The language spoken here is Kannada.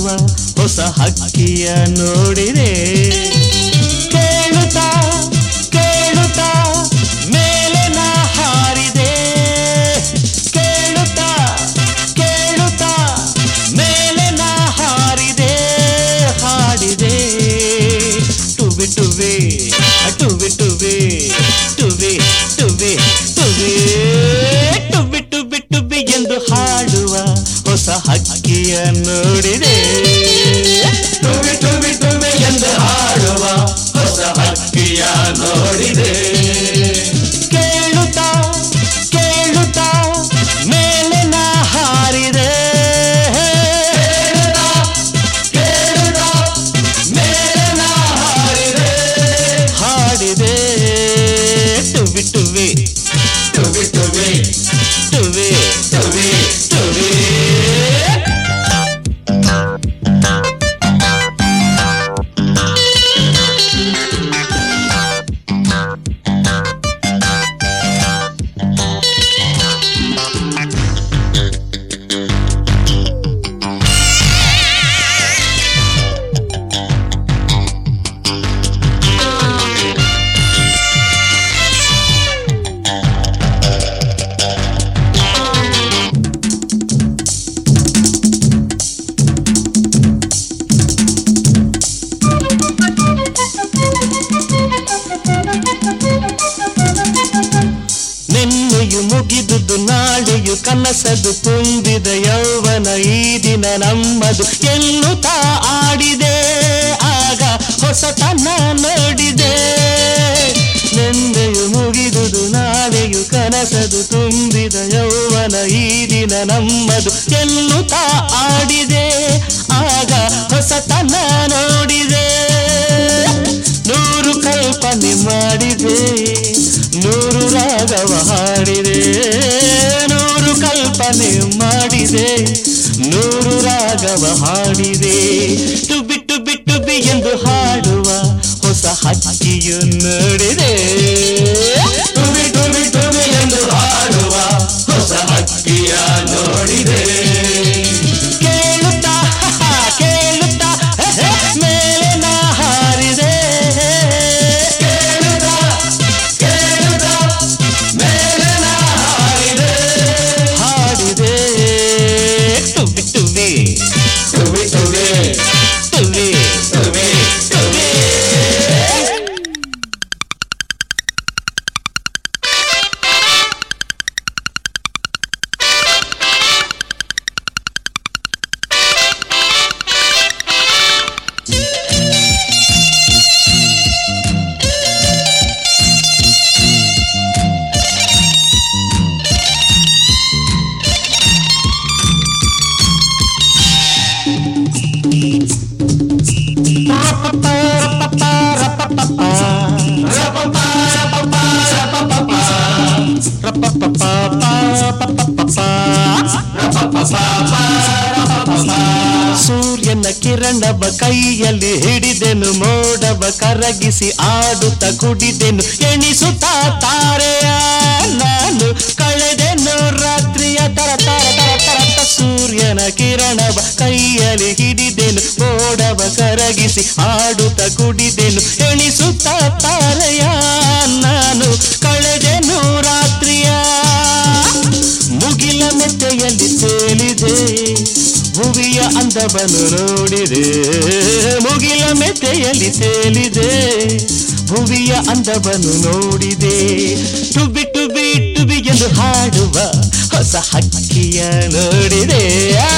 ಹೊಸ ಹಕ್ಕಿಯ ನೋಡಿದೆ. ಕೇಳುತ್ತಾ ಕೇಳುತ್ತಾ ಮೇಲೆ ನಾ ಹಾರಿದೆ. ಕೇಳುತ್ತಾ ಕೇಳುತ್ತಾ ಮೇಲೆ ನಾ ಹಾರಿದೆ. ಹಾಡಿದೆ ಟುಬಿ ಟುಬಿ ಟುಬಿ ಟುಬಿ ಟುಬಿ ಟುಬಿ ಟುಬಿ ಟುಬಿ ಟುಬಿ ಟುಬಿ ಎಂದು ಹಾಡುವ ಹೊಸ ಹಕ್ಕಿಯ ನೋಡಿದೆ. ಟುಬಿ ಟುಬಿ ಟುಬಿ ಎಂದು ಹಾಡುವ ಹೊಸ ಹಕ್ಕಿಯ ನೋಡಿದೆ. ಕೇಳುತ್ತಾ ಕೇಳುತ್ತಾ ಮೇಲೆ ನಾ ಹಾರಿದೆ. ಕೇಳುತ್ತಾ ಮೇಲೆ ನಾ ಹಾರಿದೆ. ಹಾಡಿದೆ ಟುಬಿ ಟುಬಿ ಟುಬಿ ಟುಬಿ ಟುಬಿ ಟುಬಿ ಟುಬಿ. ನಿನ್ನೆಯು ಮುಗಿದುದು ನಾಳೆಯು ಕನಸದು ತುಂಬಿದ ಯೌವನ ಈ ದಿನ ನಮ್ಮದು ಎನ್ನುತ್ತಾ ಆಡಿದೆ. ಆಗ ಹೊಸತನ ನೋಡಿದೆ. ನಿನ್ನೆಯು ಮುಗಿದುದು ನಾಳೆಯು ಕನಸದು ತುಂಬಿದ ಯೌವನ ಈ ದಿನ ನಮ್ಮದು ಎನ್ನುತ್ತಾ ಆಡಿದೆ. ಆಗ ಹೊಸತನ ನೋಡಿದೆ. ನೂರು ಕಲ್ಪನೆ ಮಾಡಿದೆ. ನೂರು ರಾಗವ ಹಾಡಿದೆ. ನೂರು ಕಲ್ಪನೆ ಮಾಡಿದೆ. ನೂರು ರಾಗವ ಹಾಡಿದೆ. ಟುಬಿ ಟುಬಿ ಟುಬಿ ಎಂದು ಹಾಡುವ ಹೊಸ ಹಕ್ಕಿಯು ನೋಡಿದೆ. ಟುಬಿ ಟುಬಿ ಟುಬಿ ಎಂದು ಹಾಡುವ ಹೊಸ ಹಕ್ಕಿಯ ನೋಡಿದೆ. ಕೇಳುತ್ತಾ ಕೇಳುತ್ತಾ ಮೇಲೆ ನಾ ಹಾರಿದೆ. ಟುಬಿ ಟುಬಿ ಟುಬಿ ಟುಬಿ ಟುಬಿ ಟುಬಿ. ಸೂರ್ಯನ ಕಿರಣವ ಕೈಯಲ್ಲಿ ಹಿಡಿದೆನು. ಮೋಡವ ಕರಗಿಸಿ ಆಡುತ್ತ ಕುಡಿದೆನು. ಎಣಿಸುತ್ತಾ ತಾರೆಯ ನಾನು ಕಳೆದೆನು ರಾತ್ರಿಯ ತರ ತರ ತರ ತರ. ಸೂರ್ಯನ ಕಿರಣವ ಕೈಯಲ್ಲಿ ಹಿಡಿದೆನು. ಮೋಡವ ಕರಗಿಸಿ ಆಡುತ್ತ ಕುಡಿದೆನು. ಎಣಿಸುತ್ತಾ ತಾರೆಯ ನಾನು ಕಳೆದೆನು ರಾತ್ರಿಯ. ಮುಗಿಲ ಮೆತ್ತೆಯಲ್ಲಿ ತೇಲಿದೆ. ಭುವಿಯ ಅಂದವನ್ನು ನೋಡಿದೆ. ಮುಗಿಲ ಮೆತ್ತೆಯಲ್ಲಿ ತೇಲಿದೆ. ಭುವಿಯ ಅಂದವನ್ನು ನೋಡಿದೆ. ಟುಬಿ ಟುಬಿ ಟುಬಿ ಎಂದು ಹಾಡುವ ಹೊಸ ಹಕ್ಕಿಯ ನೋಡಿದೆ.